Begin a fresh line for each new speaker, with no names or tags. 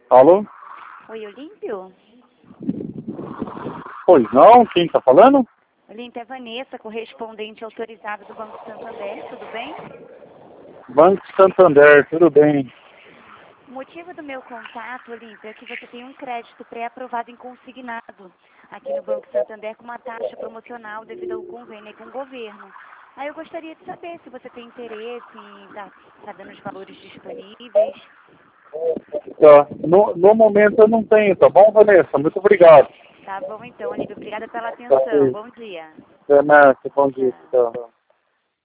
Alô?
Oi, Olímpio?
Pois não, quem está falando?
Olímpio, é Vanessa, correspondente autorizada do Banco Santander, tudo bem?
Banco Santander, tudo bem.
O motivo do meu contato, Olímpio, é que você tem um crédito pré-aprovado em consignado aqui no Banco Santander com uma taxa promocional devido ao convênio com o governo. Aí eu gostaria de saber se você tem interesse em estar dando os valores disponíveis.
Tá. No momento eu não tenho, tá bom, Vanessa? Muito obrigado.
Tá bom então, Olímpio, obrigada pela
Tá,
atenção.
sim.
Bom dia.
Até mais, bom dia.
Tchau.
Tchau.